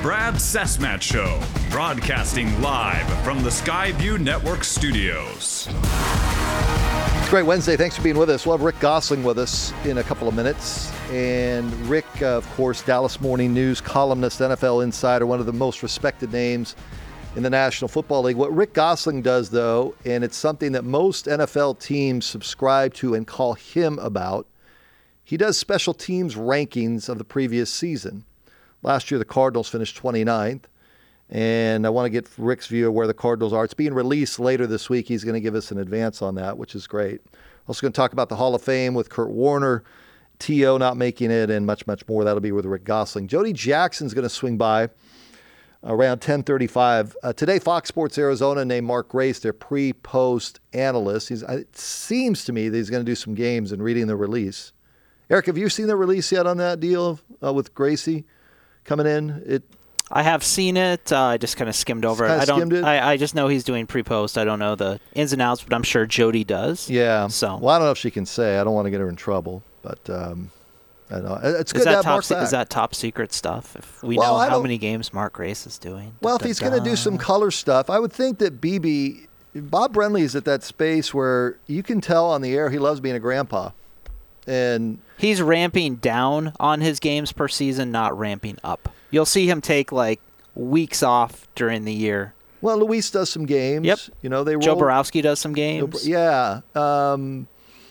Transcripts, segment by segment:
Brad Sesmat Show, broadcasting live from the Skyview Network studios. It's a great Wednesday. Thanks for being with us. We'll have Rick Gosling with us in a couple of minutes. And Rick, of course, Dallas Morning News columnist, NFL insider, one of the most respected names in the National Football League. What Rick Gosling does, though, and it's something that most NFL teams subscribe to and call him about, he does special teams rankings of the previous season. Last year, the Cardinals finished 29th, and I want to get Rick's view of where the Cardinals are. It's being released later this week. He's going to give us an advance on that, which is great. Also going to talk about the Hall of Fame with Kurt Warner, T.O. not making it, and much, much more. That'll be with Rick Gosling. Jody Jackson's going to swing by around 10:35. Today, Fox Sports Arizona named Mark Grace their pre-post analyst. It seems to me that he's going to do some games and reading the release. Eric, have you seen the release yet on that deal with Gracie coming in? I have seen it. I just kind of skimmed over it. I just know he's doing pre-post. I don't know the ins and outs, but I'm sure Jody does. Yeah. So, well, I don't know if she can say. I don't want to get her in trouble, but I don't know. It's good to have Mark back. Is that top secret stuff? If we know how many games Mark Grace is doing. Well, if he's going to do some color stuff, I would think that Bob Brenly is at that space where you can tell on the air he loves being a grandpa. And he's ramping down on his games per season, not ramping up. You'll see him take like weeks off during the year. Well, Luis does some games. Yep. Joe Borowski does some games. Yeah. And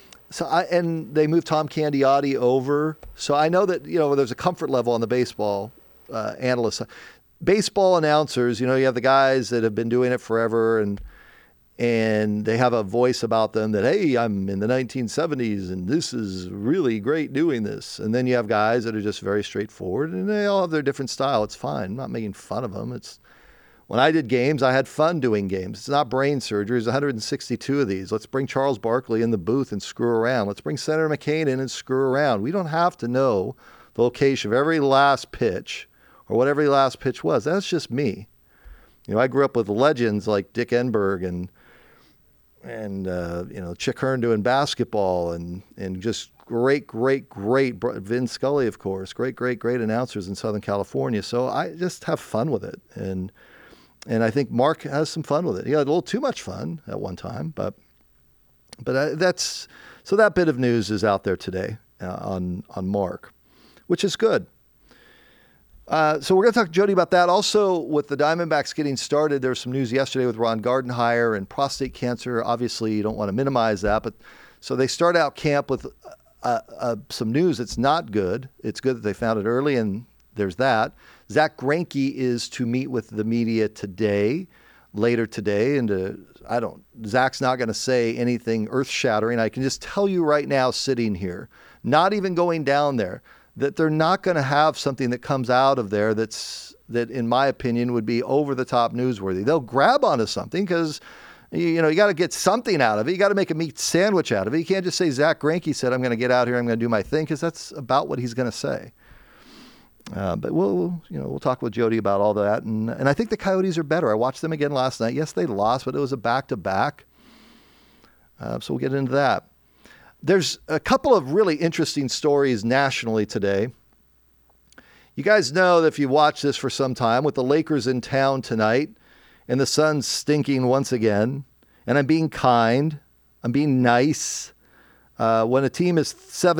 they moved Tom Candiotti over. So I know that, there's a comfort level on the baseball analysts. Baseball announcers, you have the guys that have been doing it forever and they have a voice about them that, hey, I'm in the 1970s and this is really great doing this. And then you have guys that are just very straightforward and they all have their different style. It's fine. I'm not making fun of them. When I did games, I had fun doing games. It's not brain surgery. There's 162 of these. Let's bring Charles Barkley in the booth and screw around. Let's bring Senator McCain in and screw around. We don't have to know the location of every last pitch or what every last pitch was. That's just me. I grew up with legends like Dick Enberg and Chick Hearn doing basketball and just great Vin Scully, of course, great announcers in Southern California. So I just have fun with it. And I think Mark has some fun with it. He had a little too much fun at one time, but that bit of news is out there today on Mark, which is good. So we're going to talk to Jody about that. Also, with the Diamondbacks getting started, there was some news yesterday with Ron Gardenhire and prostate cancer. Obviously, you don't want to minimize that, but so they start out camp with some news that's not good. It's good that they found it early, and there's that. Zach Greinke is to meet with the media later today, and Zach's not going to say anything earth-shattering. I can just tell you right now, sitting here, not even going down there, that they're not going to have something that comes out of there that, in my opinion, would be over-the-top newsworthy. They'll grab onto something because, you got to get something out of it. You got to make a meat sandwich out of it. You can't just say Zach Greinke said, I'm going to get out here, I'm going to do my thing, because that's about what he's going to say. But we'll talk with Jody about all that. And I think the Coyotes are better. I watched them again last night. Yes, they lost, but it was a back-to-back. So we'll get into that. There's a couple of really interesting stories nationally today. You guys know that if you watch this for some time, with the Lakers in town tonight and the Suns stinking once again, and I'm being kind, I'm being nice. When a team is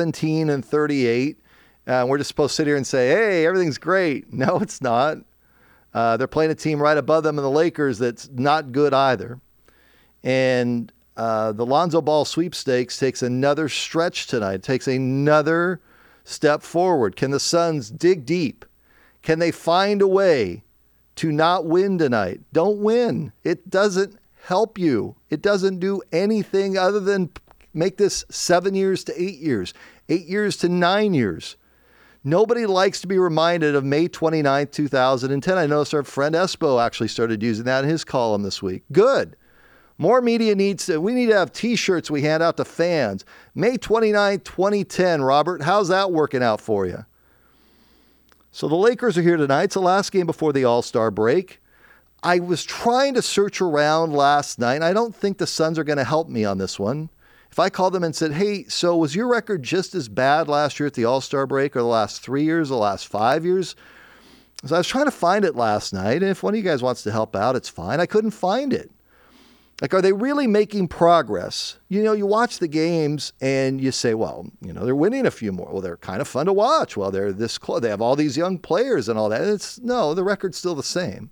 17-38, we're just supposed to sit here and say, hey, everything's great. No, it's not. They're playing a team right above them in the Lakers that's not good either. And the Lonzo Ball sweepstakes takes another stretch tonight, takes another step forward. Can the Suns dig deep? Can they find a way to not win tonight? Don't win. It doesn't help you. It doesn't do anything other than make this 7 years to 8 years, 8 years to 9 years. Nobody likes to be reminded of May 29th, 2010. I noticed our friend Espo actually started using that in his column this week. Good. More media we need to have T-shirts we hand out to fans. May 29th, 2010, Robert, how's that working out for you? So the Lakers are here tonight. It's the last game before the All-Star break. I was trying to search around last night, and I don't think the Suns are going to help me on this one. If I called them and said, hey, so was your record just as bad last year at the All-Star break, or the last 3 years, the last 5 years? So I was trying to find it last night, and if one of you guys wants to help out, it's fine. I couldn't find it. Like, are they really making progress? You know, you watch the games and you say, well, you know, they're winning a few more. Well, they're kind of fun to watch. Well, they're this close. They have all these young players and all that. No, the record's still the same.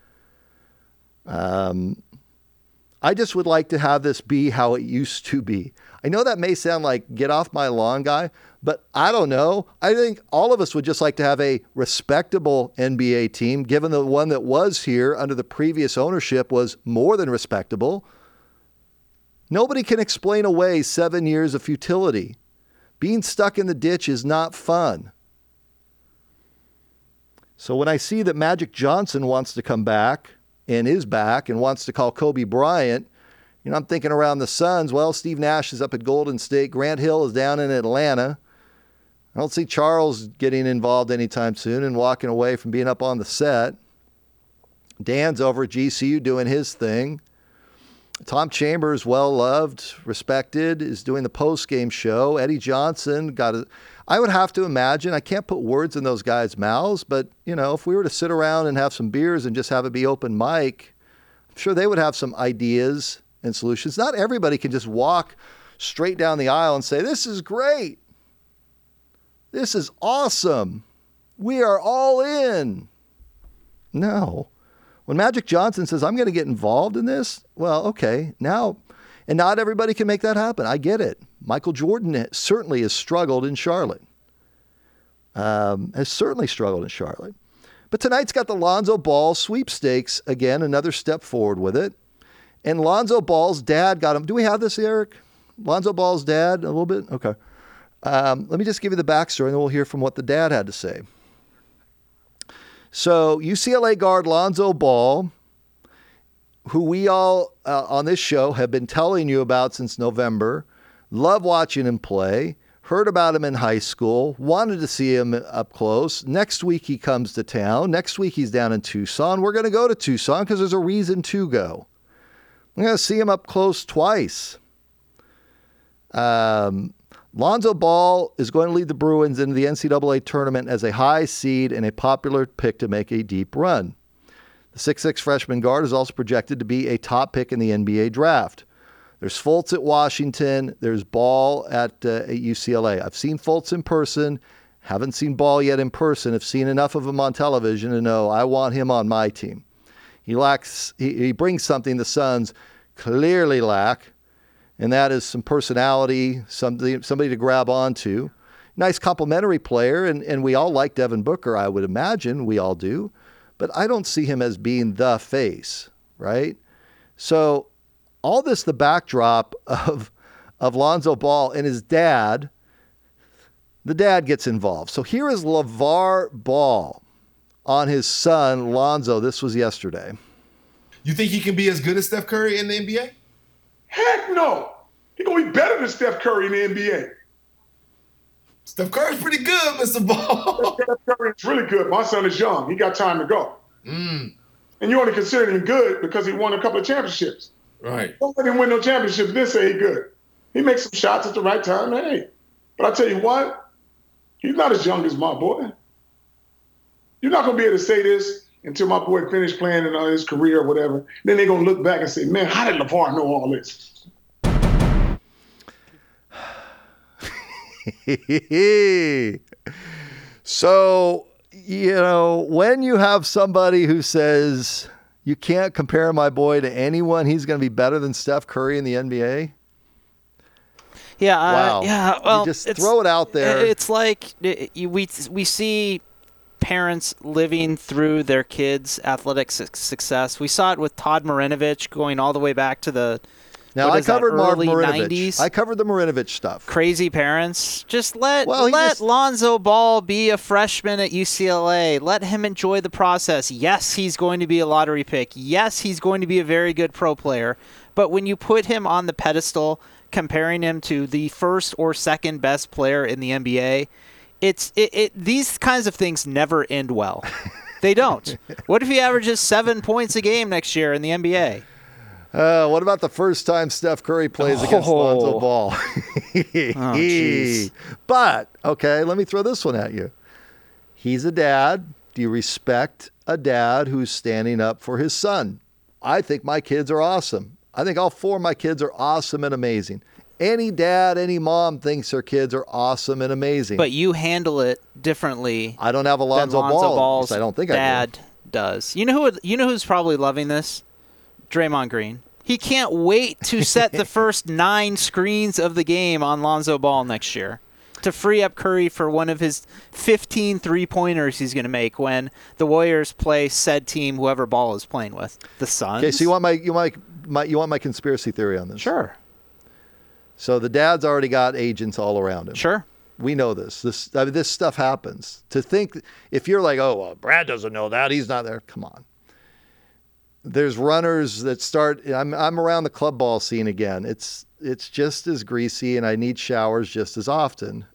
I just would like to have this be how it used to be. I know that may sound like get off my lawn guy, but I don't know. I think all of us would just like to have a respectable NBA team, given the one that was here under the previous ownership was more than respectable. Nobody can explain away 7 years of futility. Being stuck in the ditch is not fun. So when I see that Magic Johnson wants to come back and is back and wants to call Kobe Bryant, you know, I'm thinking around the Suns, well, Steve Nash is up at Golden State. Grant Hill is down in Atlanta. I don't see Charles getting involved anytime soon and walking away from being up on the set. Dan's over at GCU doing his thing. Tom Chambers, well-loved, respected, is doing the post-game show. Eddie Johnson I would have to imagine, I can't put words in those guys' mouths, but, you know, if we were to sit around and have some beers and just have it be open mic, I'm sure they would have some ideas and solutions. Not everybody can just walk straight down the aisle and say, this is great. This is awesome. We are all in. No. When Magic Johnson says, I'm going to get involved in this, well, okay, now, and not everybody can make that happen. I get it. Michael Jordan certainly has struggled in Charlotte. Has certainly struggled in Charlotte. But tonight's got the Lonzo Ball sweepstakes. Again, another step forward with it. And Lonzo Ball's dad got him. Do we have this, Eric? Lonzo Ball's dad, a little bit? Okay. Let me just give you the backstory, and then we'll hear from what the dad had to say. So UCLA guard Lonzo Ball, who we all on this show have been telling you about since November, love watching him play, heard about him in high school, wanted to see him up close. Next week he comes to town. Next week he's down in Tucson. We're going to go to Tucson because there's a reason to go. I'm going to see him up close twice. Lonzo Ball is going to lead the Bruins into the NCAA tournament as a high seed and a popular pick to make a deep run. The 6'6" freshman guard is also projected to be a top pick in the NBA draft. There's Fultz at Washington. There's Ball at UCLA. I've seen Fultz in person. Haven't seen Ball yet in person. I've seen enough of him on television to know I want him on my team. He brings something the Suns clearly lack, and that is some personality, somebody to grab onto. Nice complimentary player, and we all like Devin Booker, I would imagine. We all do. But I don't see him as being the face, right? So all this, the backdrop of Lonzo Ball and his dad, the dad gets involved. So here is LeVar Ball on his son, Lonzo. This was yesterday. You think he can be as good as Steph Curry in the NBA? Heck no. He's going to be better than Steph Curry in the NBA. Steph Curry's pretty good, Mr. Ball. Steph Curry's really good. My son is young. He got time to go. And you only consider him good because he won a couple of championships. Right. Don't let him win no championships, then say he's good. He makes some shots at the right time. Hey. But I tell you what, he's not as young as my boy. You're not going to be able to say this until my boy finished playing in his career or whatever. Then they're going to look back and say, man, how did LeVar know all this? So, you know, when you have somebody who says, you can't compare my boy to anyone, he's going to be better than Steph Curry in the NBA. Yeah. Wow. Yeah. Well, you just throw it out there. It's like we see parents living through their kids' athletic success. We saw it with Todd Marinovich going all the way back to the I covered early Marinovich. 90s. I covered the Marinovich stuff. Crazy parents. Just let Lonzo Ball be a freshman at UCLA. Let him enjoy the process. Yes, he's going to be a lottery pick. Yes, he's going to be a very good pro player. But when you put him on the pedestal, comparing him to the first or second best player in the NBA, these kinds of things never end well. They don't. What if he averages 7 points a game next year in the NBA? What about the first time Steph Curry plays against Lonzo Ball? Geez. But, okay, let me throw this one at you. He's a dad. Do you respect a dad who's standing up for his son? I think my kids are awesome. I think all 4 of my kids are awesome and amazing. Any dad, any mom thinks their kids are awesome and amazing. But you handle it differently. I don't have Alonzo Ball. I don't think dad does. You know who's probably loving this? Draymond Green. He can't wait to set the first 9 screens of the game on Lonzo Ball next year to free up Curry for one of his 15 3-pointers he's going to make when the Warriors play said team, whoever Ball is playing with, the Suns. Okay, so you want my conspiracy theory on this? Sure. So the dad's already got agents all around him. Sure. We know this. This stuff happens. To think, if you're like, oh, well, Brad doesn't know that, he's not there. Come on. There's runners that start. I'm around the club ball scene again. It's just as greasy, and I need showers just as often.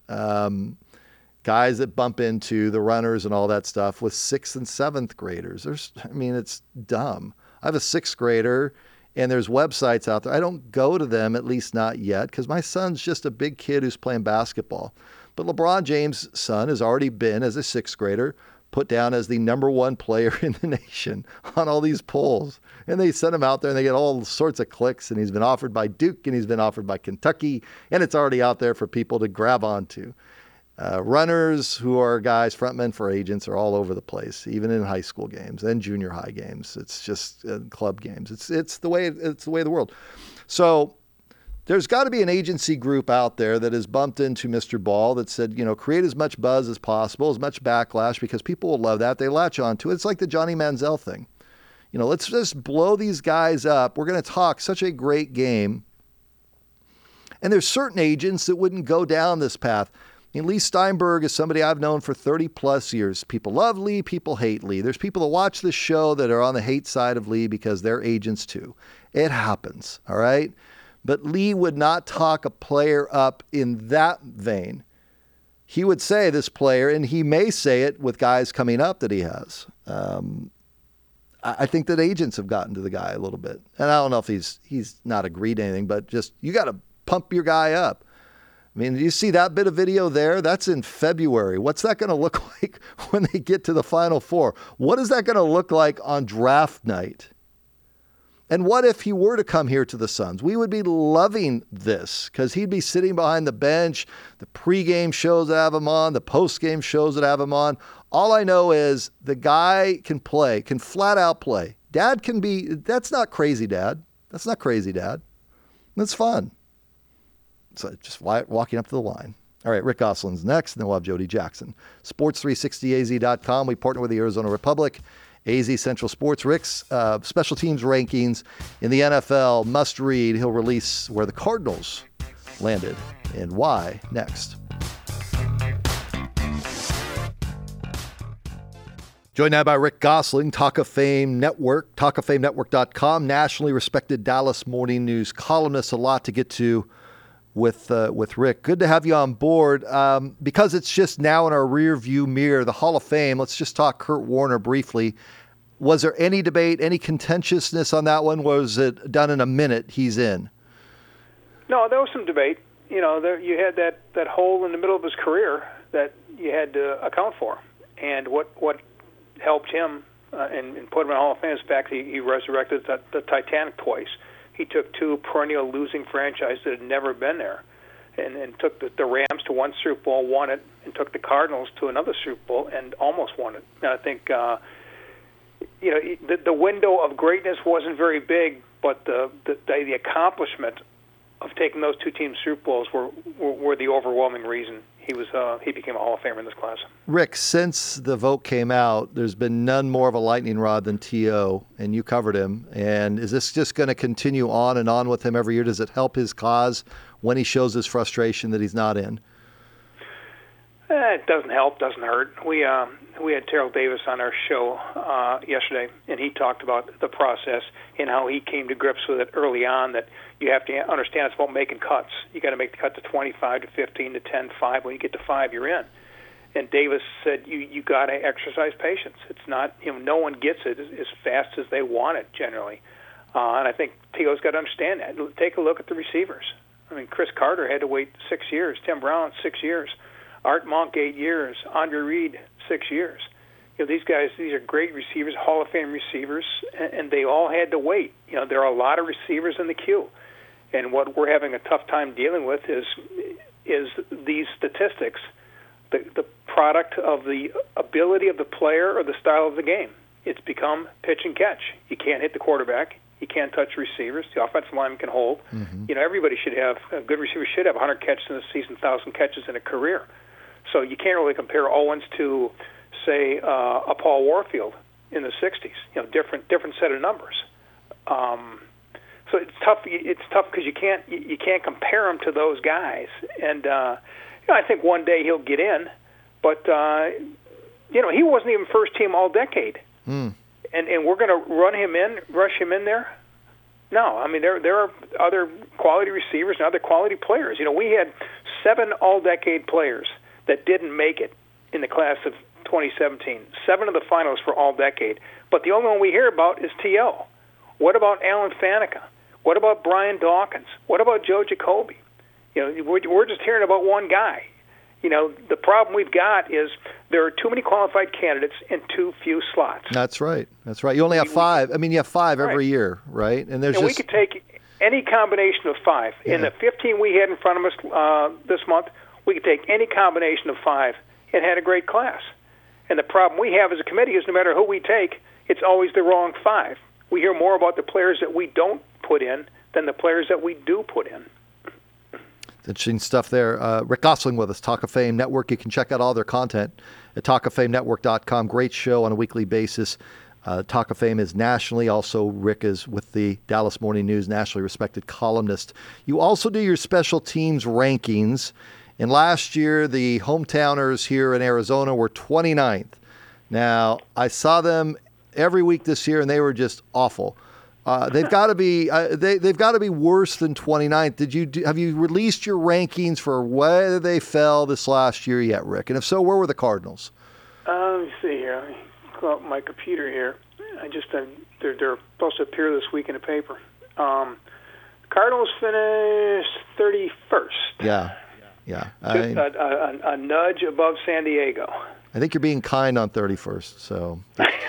Guys that bump into the runners and all that stuff with 6th and 7th graders. It's dumb. I have a 6th grader, and there's websites out there. I don't go to them, at least not yet, because my son's just a big kid who's playing basketball. But LeBron James' son has already been, as a 6th grader, put down as the number 1 player in the nation on all these polls. And they send him out there and they get all sorts of clicks, and he's been offered by Duke and he's been offered by Kentucky, and it's already out there for people to grab onto. Runners who are guys, frontmen for agents, are all over the place, even in high school games and junior high games. It's just club games. It's the way of the world. So there's got to be an agency group out there that has bumped into Mr. Ball that said, create as much buzz as possible, as much backlash, because people will love that. They latch on to it. It's like the Johnny Manziel thing. Let's just blow these guys up. We're going to talk such a great game. And there's certain agents that wouldn't go down this path. Lee Steinberg is somebody I've known for 30 plus years. People love Lee, people hate Lee. There's people that watch this show that are on the hate side of Lee because they're agents too. It happens, all right? But Lee would not talk a player up in that vein. He would say this player, and he may say it with guys coming up that he has. I think that agents have gotten to the guy a little bit. And I don't know if he's not agreed to anything, but just you got to pump your guy up. Do you see that bit of video there? That's in February. What's that going to look like when they get to the Final Four? What is that going to look like on draft night? And what if he were to come here to the Suns? We would be loving this because he'd be sitting behind the bench, the pregame shows that have him on, the postgame shows that have him on. All I know is the guy can play, can flat out play. Dad can be, that's not crazy, Dad. That's not crazy, Dad. That's fun. So just walking up to the line. All right, Rick Gosselin's next, and then we'll have Jody Jackson. Sports360az.com. We partner with the Arizona Republic. AZ Central Sports. Rick's special teams rankings in the NFL must read. He'll release where the Cardinals landed and why next. Joined now by Rick Gosselin, Talk of Fame Network, talkoffamenetwork.com, nationally respected Dallas Morning News columnist. A lot to get to with Rick. Good to have you on board. Because it's just now in our rear view mirror, the Hall of Fame, let's just talk Kurt Warner briefly. Was there any debate, any contentiousness on that one? Was it done in a minute he's in? No, there was some debate. You had that hole in the middle of his career that you had to account for. And what helped him and put him in the Hall of Fame is the fact that he resurrected the Titanic twice. He took 2 perennial losing franchises that had never been there and took the Rams to one Super Bowl, won it, and took the Cardinals to another Super Bowl and almost won it. And I think the window of greatness wasn't very big, but the accomplishment of taking those 2 teams Super Bowls were the overwhelming reason he became a Hall of Famer in this class. Rick, since the vote came out, there's been none more of a lightning rod than T.O., and you covered him. And is this just going to continue on and on with him every year? Does it help his cause when he shows his frustration that he's not in? It doesn't help, doesn't hurt. We had Terrell Davis on our show yesterday, and he talked about the process and how he came to grips with it early on, that you have to understand it's about making cuts. You got to make the cut to 25, to 15, to 10, 5. When you get to 5, you're in. And Davis said you got to exercise patience. It's not, no one gets it as fast as they want it generally. And I think T.O.'s got to understand that. Take a look at the receivers. Chris Carter had to wait 6 years. Tim Brown, 6 years. Art Monk, 8 years. Andre Reed, 6 years. these guys, these are great receivers, Hall of Fame receivers, and they all had to wait. There are a lot of receivers in the queue. And what we're having a tough time dealing with is these statistics, the product of the ability of the player or the style of the game. It's become pitch and catch. You can't hit the quarterback. You can't touch receivers. The offensive lineman can hold. Mm-hmm. Everybody should have, a good receiver should have 100 catches in a season, 1,000 catches in a career. So you can't really compare Owens to, say, a Paul Warfield in the 60s. Different set of numbers. So it's tough. It's tough because you can't compare him to those guys. And I think one day he'll get in, but he wasn't even first team all decade. Mm. And we're going to rush him in there? No, I mean there are other quality receivers and other quality players. We had 7 all-decade players that didn't make it in the class of 2017. 7 of the finalists for all-decade, but the only one we hear about is T.O. What about Alan Faneca? What about Brian Dawkins? What about Joe Jacoby? We're just hearing about one guy. The problem we've got is there are too many qualified candidates and too few slots. That's right. You only have 5. I mean, you have 5 every year, right? And we could take any combination of 5. Yeah. In the 15 we had in front of us this month, we could take any combination of 5 and had a great class. And the problem we have as a committee is no matter who we take, it's always the wrong 5. We hear more about the players that we don't put in than the players that we do put in. Interesting stuff there. Rick Gosling with us, Talk of Fame Network. You can check out all their content at talkoffamenetwork.com. Great show on a weekly basis. Talk of Fame is nationally. Also, Rick is with the Dallas Morning News, nationally respected columnist. You also do your special teams rankings. And last year, the hometowners here in Arizona were 29th. Now, I saw them every week this year, and they were just awful. They've got to be they've got to be worse than 29th. Have you released your rankings for where they fell this last year yet, Rick? And if so, where were the Cardinals? Let me see here. Let me call up my computer here. They're supposed to appear this week in the paper. Cardinals finished 31st. Yeah. Just a nudge above San Diego. I think you're being kind on 31st. So.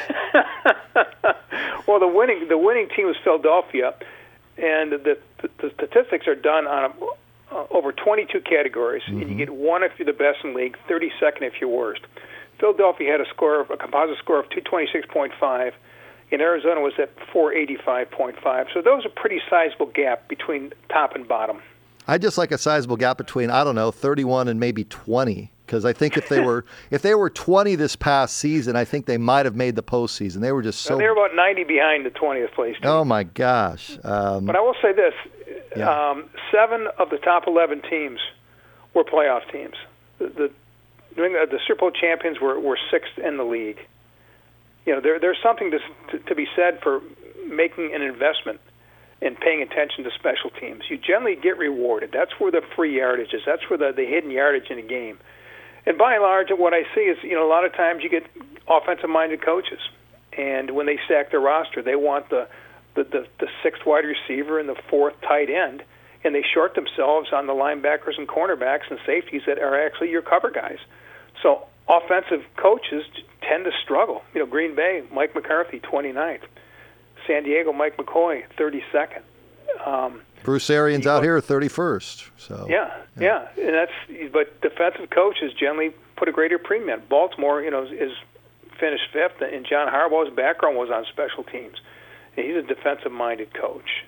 Well, the winning team was Philadelphia, and the statistics are done on over 22 categories, mm-hmm. and you get 1 if you're the best in the league, 32nd if you're worst. Philadelphia had a composite score of 226.5, and Arizona was at 485.5. So those are a pretty sizable gap between top and bottom. I'd just like a sizable gap between 31 and maybe 20. Because I think if they were 20 this past season, I think they might have made the postseason. They were just so. They were about 90 behind the 20th place team. Oh my gosh! But I will say this: 7 of the top 11 teams were playoff teams. The Super Bowl champions were 6th in the league. There's something to be said for making an investment and paying attention to special teams. You generally get rewarded. That's where the free yardage is. That's where the hidden yardage in a game. And by and large, what I see is, a lot of times you get offensive-minded coaches, and when they stack their roster, they want the 6th wide receiver and the 4th tight end, and they short themselves on the linebackers and cornerbacks and safeties that are actually your cover guys. So offensive coaches tend to struggle. Green Bay, Mike McCarthy, 29th. San Diego, Mike McCoy, 32nd. Bruce Arians out here 31st. So yeah, and but defensive coaches generally put a greater premium. Baltimore, is finished 5th, and John Harbaugh's background was on special teams. And he's a defensive-minded coach.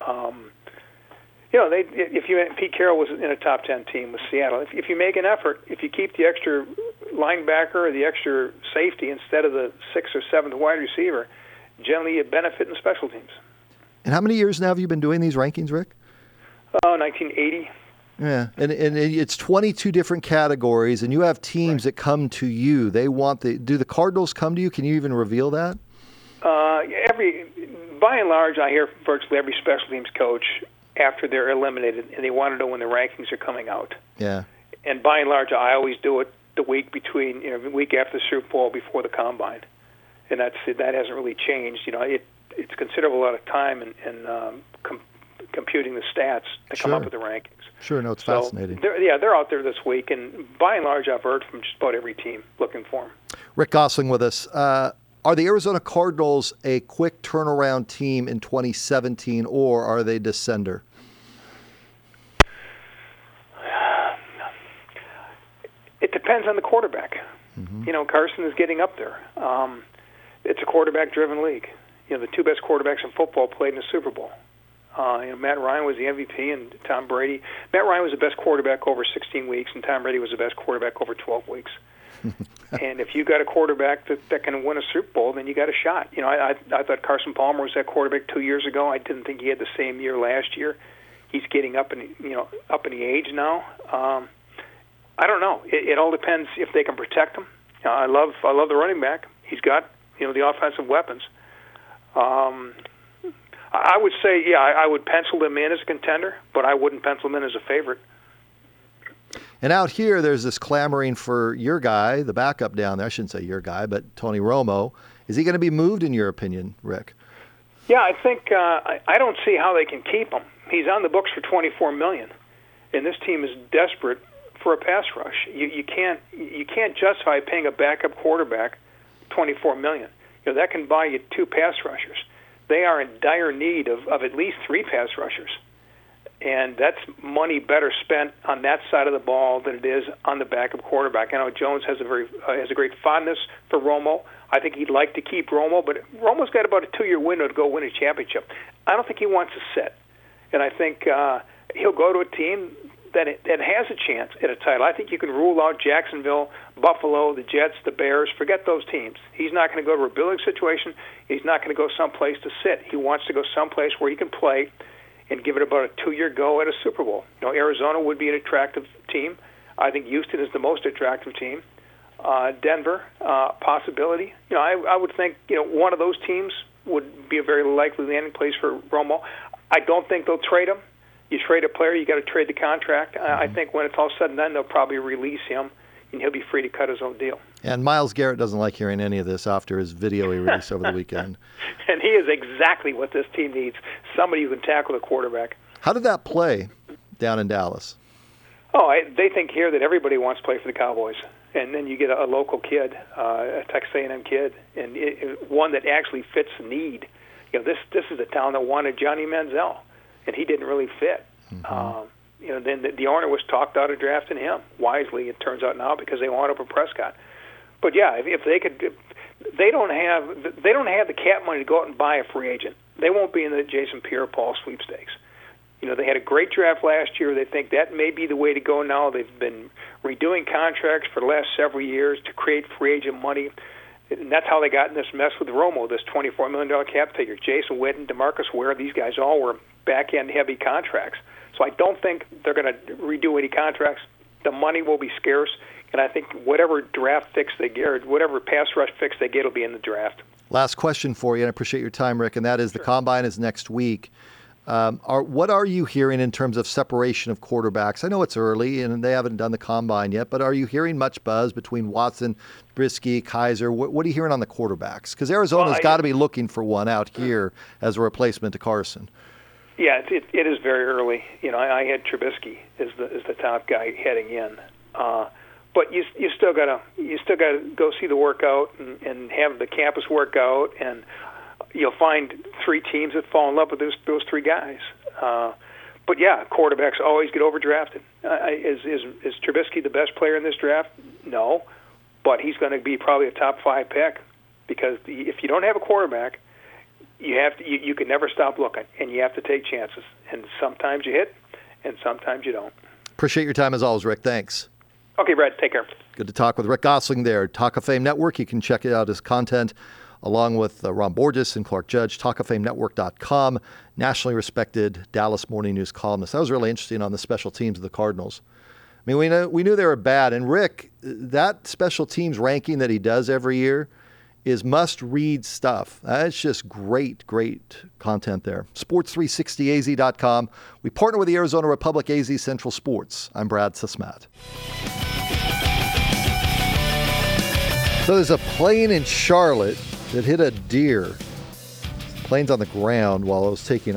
Pete Carroll was in a top 10 team with Seattle. If you make an effort, if you keep the extra linebacker or the extra safety instead of the 6th or 7th wide receiver, generally you benefit in special teams. And how many years now have you been doing these rankings, Rick? 1980. Yeah, and it's 22 different categories, and you have teams that come to you. They want do the Cardinals come to you? Can you even reveal that? By and large, I hear virtually every special teams coach after they're eliminated, and they want to know when the rankings are coming out. Yeah. And by and large, I always do it the week between, the week after the Super Bowl before the Combine, and that hasn't really changed. It's a considerable amount of time and computing the stats to come up with the rankings. Sure, no, it's fascinating. They're out there this week, and by and large, I've heard from just about every team looking for them. Rick Gosling with us. Are the Arizona Cardinals a quick turnaround team in 2017, or are they descender? It depends on the quarterback. Mm-hmm. You know, Carson is getting up there. It's a quarterback-driven league. You know, the two best quarterbacks in football played in the Super Bowl. Matt Ryan was the MVP, and Tom Brady. Matt Ryan was the best quarterback over 16 weeks, and Tom Brady was the best quarterback over 12 weeks. And if you got a quarterback that can win a Super Bowl, then you got a shot. You know, I thought Carson Palmer was that quarterback 2 years ago. I didn't think he had the same year last year. He's getting up in the age now. I don't know. It all depends if they can protect him. I love the running back. He's got the offensive weapons. I would say, I would pencil them in as a contender, but I wouldn't pencil them in as a favorite. And out here, there's this clamoring for your guy, the backup down there. I shouldn't say your guy, but Tony Romo. Is he going to be moved, in your opinion, Rick? Yeah, I think I don't see how they can keep him. He's on the books for $24 million, and this team is desperate for a pass rush. You can't justify paying a backup quarterback $24 million. That can buy you 2 pass rushers. They are in dire need of at least 3 pass rushers. And that's money better spent on that side of the ball than it is on the backup quarterback. I know Jones has a great fondness for Romo. I think he'd like to keep Romo, but Romo's got about a 2-year window to go win a championship. I don't think he wants to sit. And I think he'll go to a team that has a chance at a title. I think you can rule out Jacksonville, Buffalo, the Jets, the Bears. Forget those teams. He's not going to go to a rebuilding situation. He's not going to go someplace to sit. He wants to go someplace where he can play and give it about a 2-year go at a Super Bowl. Arizona would be an attractive team. I think Houston is the most attractive team. Denver, possibility. I would think one of those teams would be a very likely landing place for Romo. I don't think they'll trade him. You trade a player, you got to trade the contract. I think when it's all said and done, they'll probably release him, and he'll be free to cut his own deal. And Myles Garrett doesn't like hearing any of this after his video he released over the weekend. And he is exactly what this team needs, somebody who can tackle the quarterback. How did that play down in Dallas? They think here that everybody wants to play for the Cowboys. And then you get a local kid, a Texas A&M kid, and one that actually fits the need. This is a town that wanted Johnny Manziel, and he didn't really fit. Mm-hmm. Then the owner was talked out of drafting him wisely. It turns out now because they want Open Prescott. But yeah, if they could, they don't have the cap money to go out and buy a free agent. They won't be in the Jason Pierre-Paul sweepstakes. They had a great draft last year. They think that may be the way to go now. They've been redoing contracts for the last several years to create free agent money. And that's how they got in this mess with Romo, this $24 million cap figure. Jason Witten, DeMarcus Ware, these guys all were back-end heavy contracts. So I don't think they're going to redo any contracts. The money will be scarce, and I think whatever draft fix they get or whatever pass rush fix they get will be in the draft. Last question for you, and I appreciate your time, Rick, and that is the Combine is next week. What are you hearing in terms of separation of quarterbacks? I know it's early and they haven't done the Combine yet, but are you hearing much buzz between Watson, Brisky, Kaiser? What are you hearing on the quarterbacks? Because Arizona's got to be looking for one out here as a replacement to Carson. Yeah, it is very early. I had Trubisky as the top guy heading in, but you still gotta go see the workout and have the campus workout, and you'll find 3 teams that fall in love with those 3 guys. But yeah, quarterbacks always get overdrafted. Is Trubisky the best player in this draft? No, but he's going to be probably a top 5 pick because if you don't have a quarterback, you can never stop looking, and you have to take chances. And sometimes you hit, and sometimes you don't. Appreciate your time as always, Rick. Thanks. Okay, Brad. Take care. Good to talk with Rick Gosling there. Talk of Fame Network. You can check out his content along with Ron Borges and Clark Judge. TalkOfFameNetwork.com. Nationally respected Dallas Morning News columnist. That was really interesting on the special teams of the Cardinals. I mean, we knew they were bad. And Rick, that special teams ranking that he does every year is must-read stuff. It's just great content there. Sports360az.com. We partner with the Arizona Republic AZ Central Sports. I'm Brad Susmat. So there's a plane in Charlotte that hit a deer. The plane's on the ground while it was taking off.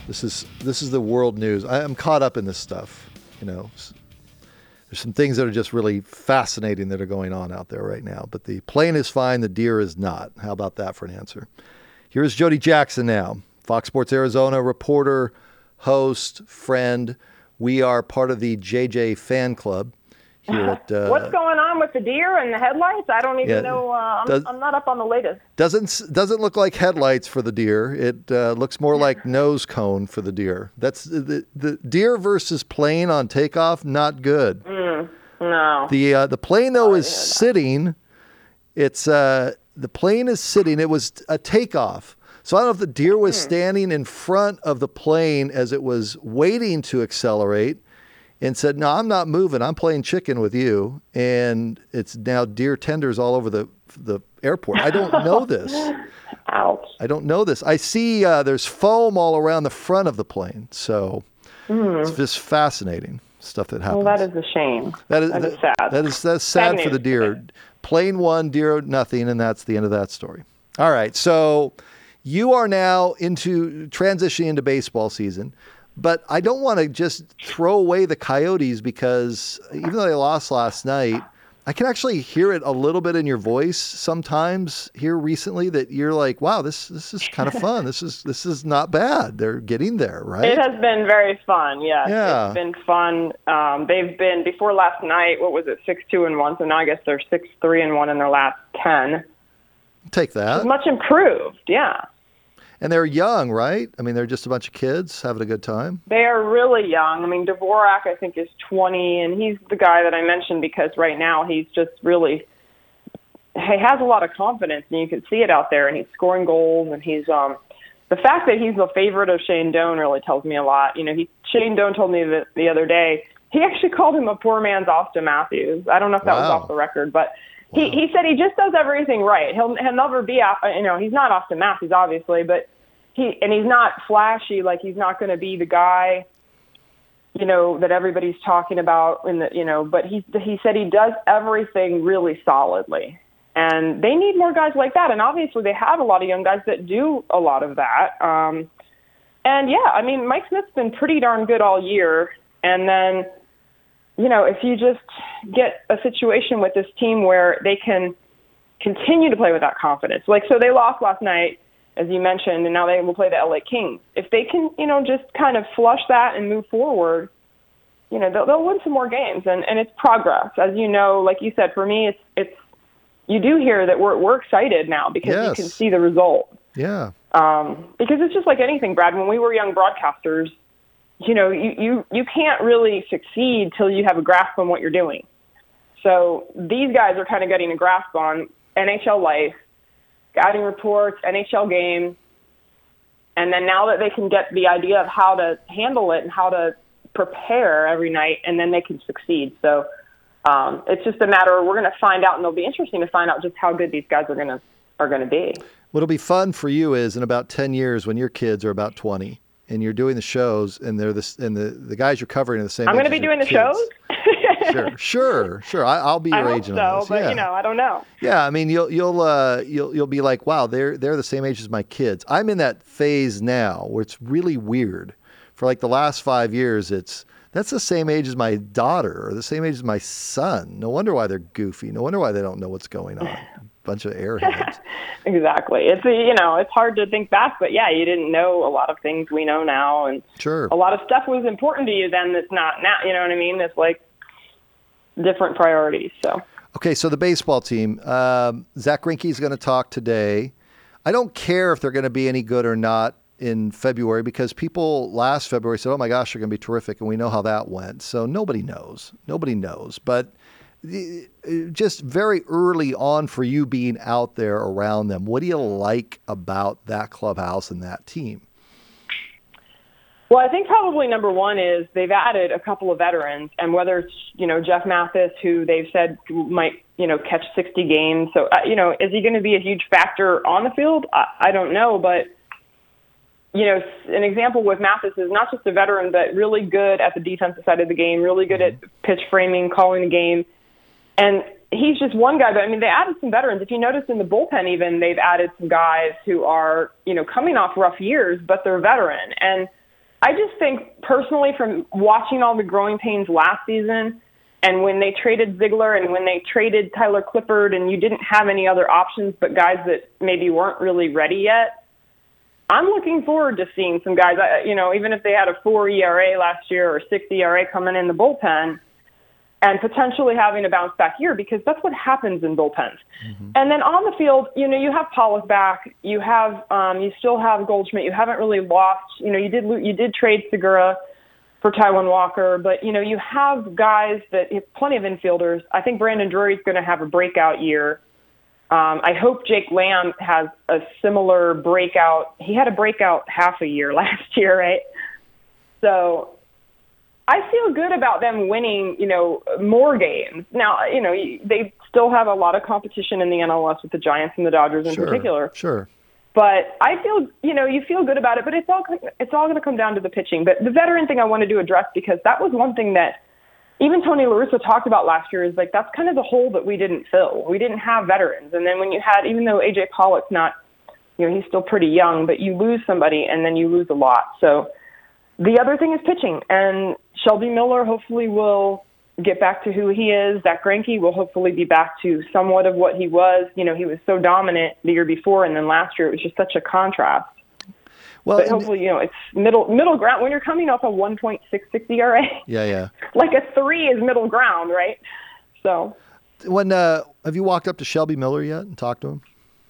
This is the world news. I'm caught up in this stuff. There's some things that are just really fascinating that are going on out there right now. But the plane is fine. The deer is not. How about that for an answer? Here's Jody Jackson now. Fox Sports Arizona reporter, host, friend. We are part of the JJ fan club here at... What's going on with the deer and the headlights? I don't even know. I'm not up on the latest. Doesn't look like headlights for the deer. It looks more like nose cone for the deer. That's the deer versus plane on takeoff. Not good. No. The plane though is sitting. It's the plane is sitting. It was a takeoff. So I don't know if the deer was standing in front of the plane as it was waiting to accelerate and said, no, I'm not moving. I'm playing chicken with you. And it's now deer tenders all over the airport. I don't know this. Ouch. I don't know this. I see there's foam all around the front of the plane. So it's just fascinating stuff that happens. Well, that is a shame. That is sad. That's sad for the deer. Plane one, deer nothing, and that's the end of that story. All right. So you are now transitioning into baseball season, but I don't want to just throw away the Coyotes because even though they lost last night, I can actually hear it a little bit in your voice sometimes here recently that you're like, wow, this is kind of fun. This is not bad. They're getting there, right? It has been very fun. Yes. Yeah. It's been fun. They've been, before last night, 6-2-1. So now I guess they're 6-3-1 in their last 10. Take that. It's much improved. Yeah. And they're young, right? I mean, they're just a bunch of kids having a good time. They are really young. I mean, Dvorak, I think, is 20, and he's the guy that I mentioned because right now he's just really – he has a lot of confidence, and you can see it out there, and he's scoring goals, and he's the fact that he's the favorite of Shane Doan really tells me a lot. Shane Doan told me that the other day, he actually called him a poor man's Austin Matthews. I don't know if that was off the record, but – He said he just does everything right. He'll never be, he's not Austin Matthews, obviously, but he's not flashy. Like, he's not going to be the guy, that everybody's talking about but he said he does everything really solidly. And they need more guys like that. And obviously they have a lot of young guys that do a lot of that. Mike Smith's been pretty darn good all year. And then, if you just get a situation with this team where they can continue to play with that confidence. So they lost last night, as you mentioned, and now they will play the LA Kings. If they can, just kind of flush that and move forward, they'll win some more games. And it's progress. As you know, like you said, for me, it's you do hear that we're excited now because you can see the result. Yeah. Because it's just like anything, Brad. When we were young broadcasters, you can't really succeed till you have a grasp on what you're doing. So these guys are kind of getting a grasp on NHL life, scouting reports, NHL games, and then now that they can get the idea of how to handle it and how to prepare every night, and then they can succeed. So it's just a matter of we're going to find out, and it'll be interesting to find out just how good these guys are going to be. What'll be fun for you is in about 10 years when your kids are about 20. And you're doing the shows, and they're the guys you're covering are the same. I'm going to be doing the shows. Sure. I'll be your agent. I hope so, but I don't know. Yeah, I mean, you'll be like, wow, they're the same age as my kids. I'm in that phase now where it's really weird. For like the last 5 years, that's the same age as my daughter or the same age as my son. No wonder why they're goofy. No wonder why they don't know what's going on. Bunch of airheads. Exactly. It's it's hard to think back, but yeah, you didn't know a lot of things we know now, and sure, a lot of stuff was important to you then that's not now. You know what I mean? It's like different priorities. So okay, so the baseball team, Zach Greinke is going to talk today. I don't care if they're going to be any good or not in February because people last February said, "Oh my gosh, they're going to be terrific," and we know how that went. So nobody knows, but. Just very early on for you being out there around them, what do you like about that clubhouse and that team? Well, I think probably number one is they've added a couple of veterans, and whether it's, Jeff Mathis, who they've said might, catch 60 games. So, is he going to be a huge factor on the field? I don't know, but, an example with Mathis is not just a veteran, but really good at the defensive side of the game, really good at pitch framing, calling the game. And he's just one guy, but they added some veterans. If you notice in the bullpen even, they've added some guys who are, coming off rough years, but they're veteran. And I just think personally, from watching all the growing pains last season, and when they traded Ziegler and when they traded Tyler Clippard, and you didn't have any other options but guys that maybe weren't really ready yet, I'm looking forward to seeing some guys, even if they had a 4 ERA last year or 6 ERA coming in the bullpen, and potentially having a bounce back year, because that's what happens in bullpens. Mm-hmm. And then on the field, you have Pollock back, you still have Goldschmidt, you haven't really lost, you did trade Segura for Taijuan Walker, but you have guys that have plenty of infielders. I think Brandon Drury's going to have a breakout year. I hope Jake Lamb has a similar breakout. He had a breakout half a year last year, right? So I feel good about them winning, more games. Now, they still have a lot of competition in the NLS with the Giants and the Dodgers in particular. Sure. But I feel, you feel good about it, but it's all going to come down to the pitching. But the veteran thing I wanted to address, because that was one thing that even Tony La Russa talked about last year, is like, that's kind of the hole that we didn't fill. We didn't have veterans. And then when you had, even though A.J. Pollock's not, he's still pretty young, but you lose somebody and then you lose a lot. So the other thing is pitching, and Shelby Miller hopefully will get back to who he is. Zach Greinke will hopefully be back to somewhat of what he was. He was so dominant the year before, and then last year it was just such a contrast. Well, but hopefully, it's middle ground. When you're coming off a 1.66 ERA, yeah, like a 3 is middle ground, right? So, have you walked up to Shelby Miller yet and talked to him?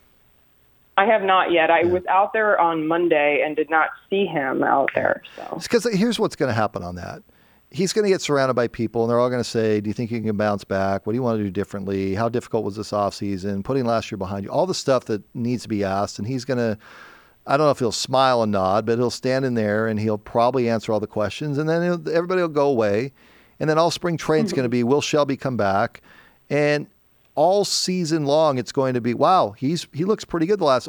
I have not yet. I was out there on Monday and did not see him out there. So, because here's what's going to happen on that. He's going to get surrounded by people, and they're all going to say, do you think you can bounce back? What do you want to do differently? How difficult was this offseason? Putting last year behind you? All the stuff that needs to be asked. And he's going to, I don't know if he'll smile and nod, but he'll stand in there and he'll probably answer all the questions. And then everybody will go away. And then all spring training's going to be, will Shelby come back? And all season long, it's going to be, wow, he looks pretty good the last,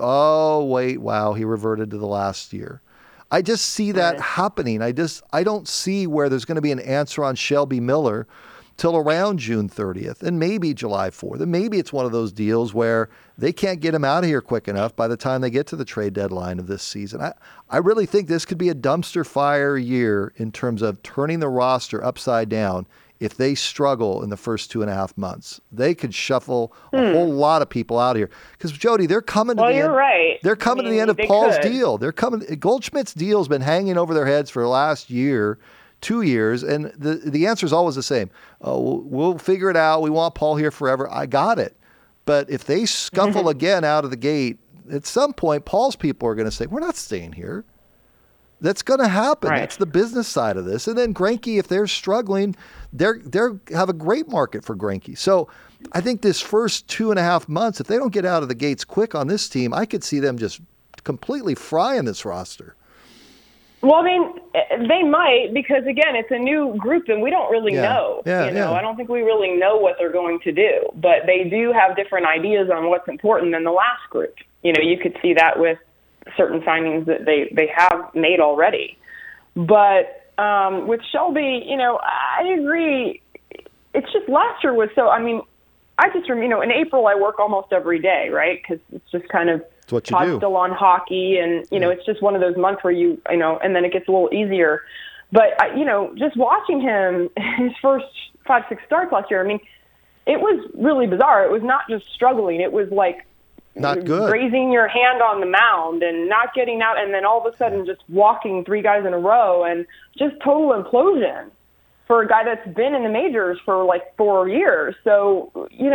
he reverted to the last year. I just see that happening. I don't see where there's going to be an answer on Shelby Miller till around June 30th and maybe July 4th. And maybe it's one of those deals where they can't get him out of here quick enough by the time they get to the trade deadline of this season. I really think this could be a dumpster fire year in terms of turning the roster upside down. If they struggle in the first 2.5 months, they could shuffle a whole lot of people out of here. Because Jody, they're coming to the end. Well, you're right. They're coming to the end of Paul's deal. They're coming. Goldschmidt's deal's been hanging over their heads for the last year, 2 years, and the answer is always the same. We'll figure it out. We want Paul here forever. I got it. But if they scuffle again out of the gate, at some point, Paul's people are going to say, "We're not staying here." That's going to happen. Right. That's the business side of this. And then Greinke, if they're struggling, they have a great market for Greinke. So I think this first 2.5 months, if they don't get out of the gates quick on this team, I could see them just completely frying this roster. Well, I mean, they might, because again, it's a new group and we don't really know. I don't think we really know what they're going to do, but they do have different ideas on what's important than the last group. You could see that with certain signings that they have made already. But with Shelby, I agree. It's just last year was so, I just remember, in April I work almost every day, right? Because it's just kind of, it's what you do. Still on hockey, and, it's just one of those months where and then it gets a little easier. But, just watching him, his first 5-6 starts last year, it was really bizarre. It was not just struggling. It was like, not good. Raising your hand on the mound and not getting out, and then all of a sudden just walking 3 guys in a row, and just total implosion for a guy that's been in the majors for like 4 years. So,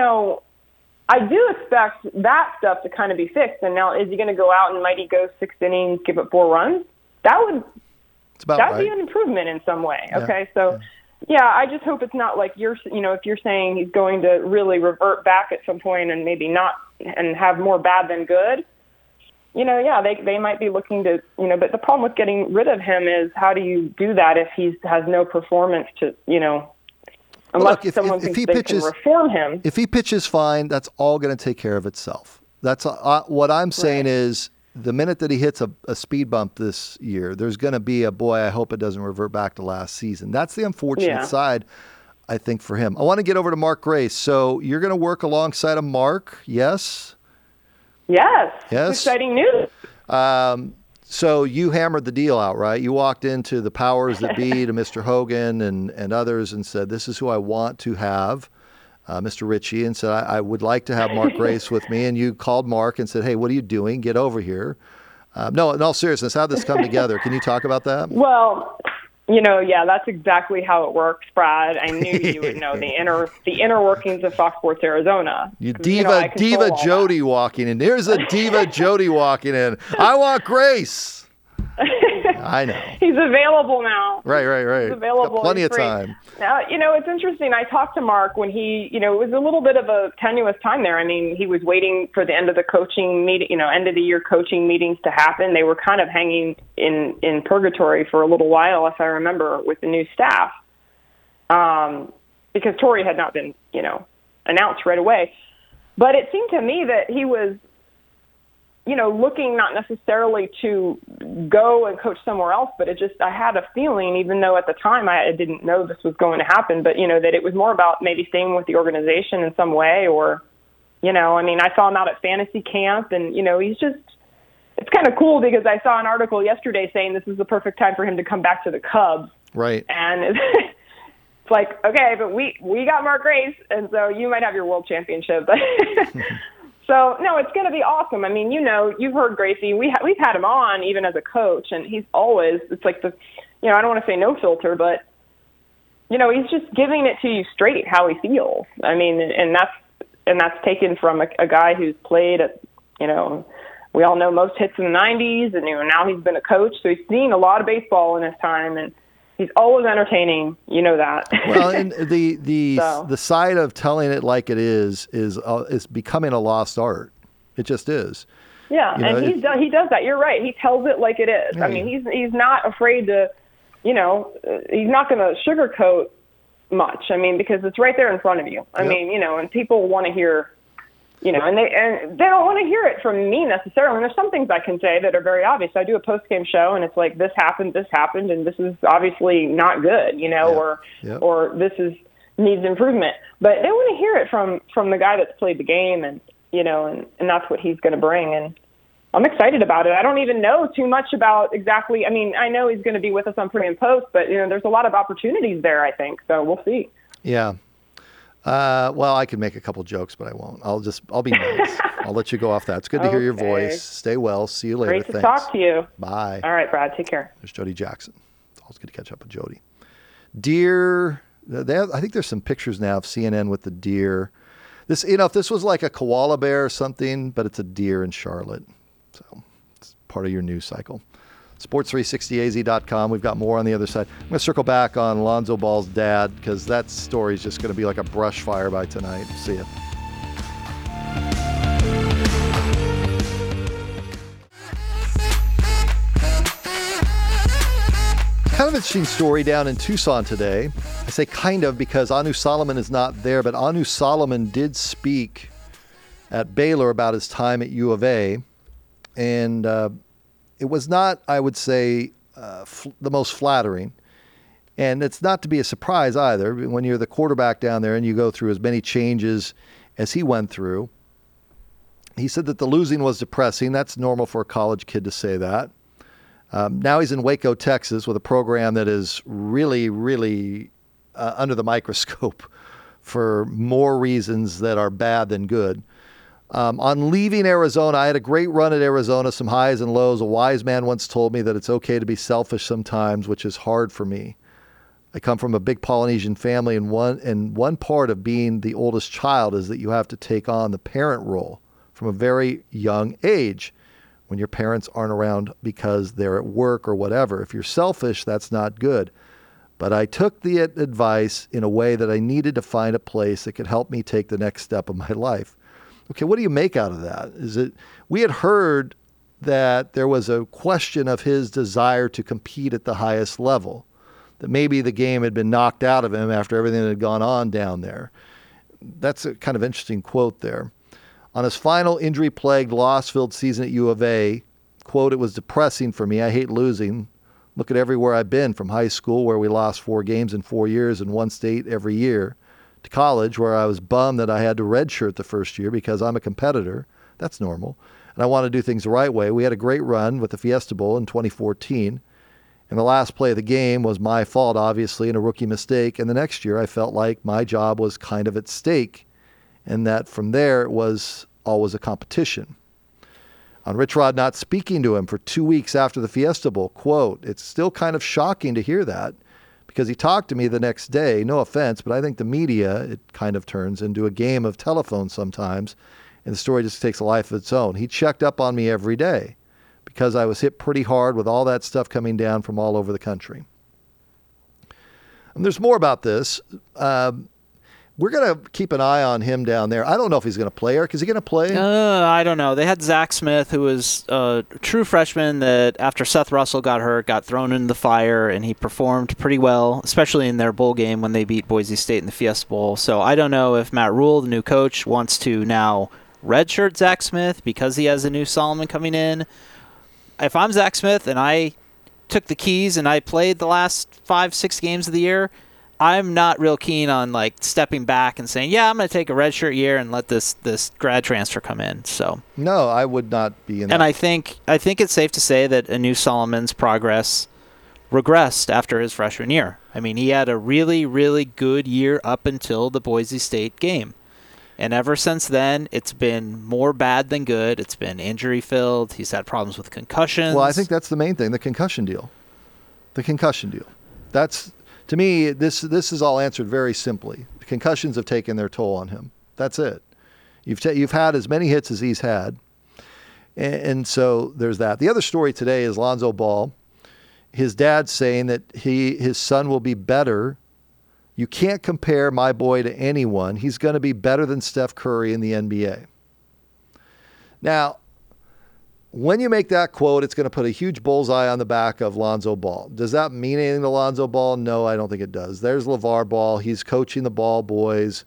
I do expect that stuff to kind of be fixed. And now, is he going to go out and might he go 6 innings, give up 4 runs? That would be an improvement in some way. Yeah. Okay, so. Yeah, I just hope it's not like if you're saying he's going to really revert back at some point and maybe not and have more bad than good, they might be looking to, but the problem with getting rid of him is, how do you do that if he has no performance to, unless someone thinks they can reform him. If he pitches fine, that's all going to take care of itself. That's what I'm saying is, the minute that he hits a speed bump this year, there's going to be I hope it doesn't revert back to last season. That's the unfortunate side, I think, for him. I want to get over to Mark Grace. So you're going to work alongside of Mark, yes? Yes. Exciting news. So you hammered the deal out, right? You walked into the powers that be, to Mr. Hogan and others, and said, this is who I want to have, Mr. Ritchie, and said, I would like to have Mark Grace with me. And you called Mark and said, hey, what are you doing? Get over here. No, in all seriousness, how did this come together? Can you talk about that? Well, that's exactly how it works, Brad. I knew you would know the inner workings of Fox Sports Arizona. Diva Jody walking in. There's a Diva Jody walking in. I want Grace. I know. He's available now. Right. He's available. Got plenty of time. Now, it's interesting. I talked to Mark when it was a little bit of a tenuous time there. I mean, he was waiting for the end of the coaching meeting, end of the year coaching meetings to happen. They were kind of hanging in purgatory for a little while, if I remember, with the new staff, because Torrey had not been, announced right away. But it seemed to me that he was, looking not necessarily to go and coach somewhere else, but I had a feeling, even though at the time I didn't know this was going to happen, but, that it was more about maybe staying with the organization in some way, or, I saw him out at fantasy camp, and, it's kind of cool because I saw an article yesterday saying this is the perfect time for him to come back to the Cubs. Right. And it's like, okay, but we got Mark Grace, and so you might have your world championship. So, no, it's going to be awesome. I mean, you've heard Gracie. We've had him on even as a coach, and he's always, it's like I don't want to say no filter, but, he's just giving it to you straight how he feels. I mean, and that's taken from a guy who's played at, we all know most hits in the 90s, and, now he's been a coach, so he's seen a lot of baseball in his time, and he's always entertaining, that. Well, and the side of telling it like it is becoming a lost art. It just is. Yeah, and he does that. You're right. He tells it like it is. Yeah, I mean, he's not afraid to, he's not going to sugarcoat much. I mean, because it's right there in front of you. I mean, and people want to hear. And they don't want to hear it from me necessarily. And there's some things I can say that are very obvious. I do a post-game show, and it's like, this happened, and this is obviously not good, or this needs improvement. But they want to hear it from the guy that's played the game, and and that's what he's going to bring. And I'm excited about it. I don't even know too much about exactly. I mean, I know he's going to be with us on pre and post, but there's a lot of opportunities there, I think. So we'll see. Yeah. Well, I could make a couple jokes, but I won't. I'll be nice. I'll let you go off that. It's good to hear your voice. Stay well. See you later. Great to talk to you. Bye. All right, Brad. Take care. There's Jody Jackson. It's always good to catch up with Jody. Deer. I think there's some pictures now of CNN with the deer. This, if this was like a koala bear or something, but it's a deer in Charlotte. So it's part of your news cycle. Sports360az.com. We've got more on the other side. I'm going to circle back on Lonzo Ball's dad because that story is just going to be like a brush fire by tonight. See ya. Kind of interesting story down in Tucson today. I say kind of because Anu Solomon is not there, but Anu Solomon did speak at Baylor about his time at U of A. And it was not, I would say, the most flattering. And it's not to be a surprise either. When you're the quarterback down there and you go through as many changes as he went through. He said that the losing was depressing. That's normal for a college kid to say that. Now he's in Waco, Texas, with a program that is really, really under the microscope for more reasons that are bad than good. On leaving Arizona, I had a great run at Arizona, some highs and lows. A wise man once told me that it's okay to be selfish sometimes, which is hard for me. I come from a big Polynesian family, and one part of being the oldest child is that you have to take on the parent role from a very young age when your parents aren't around because they're at work or whatever. If you're selfish, that's not good. But I took the advice in a way that I needed to find a place that could help me take the next step of my life. Okay, what do you make out of that? We had heard that there was a question of his desire to compete at the highest level, that maybe the game had been knocked out of him after everything that had gone on down there. That's a kind of interesting quote there. On his final injury-plagued, loss-filled season at U of A, quote, "It was depressing for me. I hate losing. Look at everywhere I've been, from high school, where we lost 4 games in 4 years in one state every year, to college, where I was bummed that I had to redshirt the first year because I'm a competitor. That's normal. and I want to do things the right way. We had a great run with the Fiesta Bowl in 2014, and the last play of the game was my fault, obviously, and a rookie mistake. And the next year, I felt like my job was kind of at stake, and that from there it was always a competition. On Rich Rod not speaking to him for 2 weeks after the Fiesta Bowl, quote, "It's still kind of shocking to hear that because he talked to me the next day. No offense, but I think the media, it kind of turns into a game of telephone sometimes, and the story just takes a life of its own. He checked up on me every day because I was hit pretty hard with all that stuff coming down from all over the country." And there's more about this. We're going to keep an eye on him down there. I don't know if he's going to play. Eric, is he going to play? I don't know. They had Zach Smith, who was a true freshman that after Seth Russell got hurt, got thrown into the fire, and he performed pretty well, especially in their bowl game when they beat Boise State in the Fiesta Bowl. So I don't know if Matt Rhule, the new coach, wants to now redshirt Zach Smith because he has a new Solomon coming in. If I'm Zach Smith and I took the keys and I played the last 5-6 games of the year, I'm not real keen on like stepping back and saying, yeah, I'm going to take a redshirt year and let this grad transfer come in. So no, I would not be in that. And I think it's safe to say that Anu Solomon's progress regressed after his freshman year. I mean, he had a really, really good year up until the Boise State game. And ever since then, it's been more bad than good. It's been injury-filled. He's had problems with concussions. Well, I think that's the main thing, the concussion deal. The concussion deal. That's... To me, this is all answered very simply. The concussions have taken their toll on him. That's it. You've had as many hits as he's had, and so there's that. The other story today is Lonzo Ball. His dad's saying that his son will be better. You can't compare my boy to anyone. He's going to be better than Steph Curry in the NBA. Now, when you make that quote, it's going to put a huge bullseye on the back of Lonzo Ball. Does that mean anything to Lonzo Ball? No, I don't think it does. There's LeVar Ball. He's coaching the Ball boys.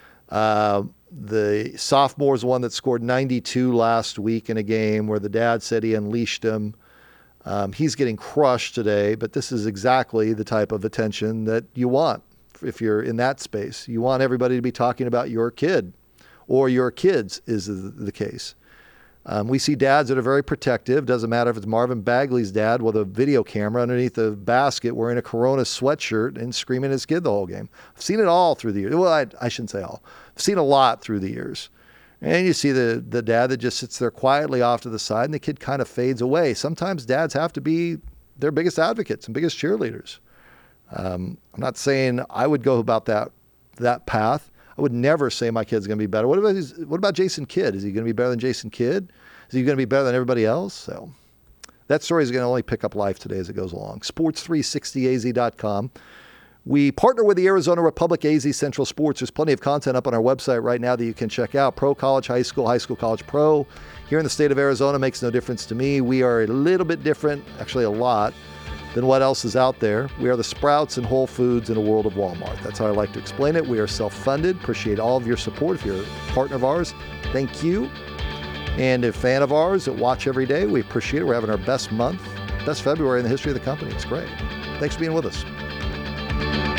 The sophomore's one that scored 92 last week in a game where the dad said he unleashed him. He's getting crushed today, but this is exactly the type of attention that you want if you're in that space. You want everybody to be talking about your kid or your kids is the case. We see dads that are very protective. Doesn't matter if it's Marvin Bagley's dad with a video camera underneath the basket wearing a Corona sweatshirt and screaming at his kid the whole game. I've seen it all through the years. Well, I shouldn't say all. I've seen a lot through the years. And you see the dad that just sits there quietly off to the side and the kid kind of fades away. Sometimes dads have to be their biggest advocates and biggest cheerleaders. I'm not saying I would go about that path. I would never say my kid's going to be better. What about Jason Kidd? Is he going to be better than Jason Kidd? Is he going to be better than everybody else? So that story is going to only pick up life today as it goes along. Sports360az.com. We partner with the Arizona Republic AZ Central Sports. There's plenty of content up on our website right now that you can check out. Pro college, high school, college pro. Here in the state of Arizona makes no difference to me. We are a little bit different, actually a lot, than what else is out there. We are the Sprouts and Whole Foods in a world of Walmart. That's how I like to explain it. We are self-funded. Appreciate all of your support. If you're a partner of ours, thank you. And a fan of ours that watch every day, we appreciate it. We're having our best month, best February in the history of the company. It's great. Thanks for being with us.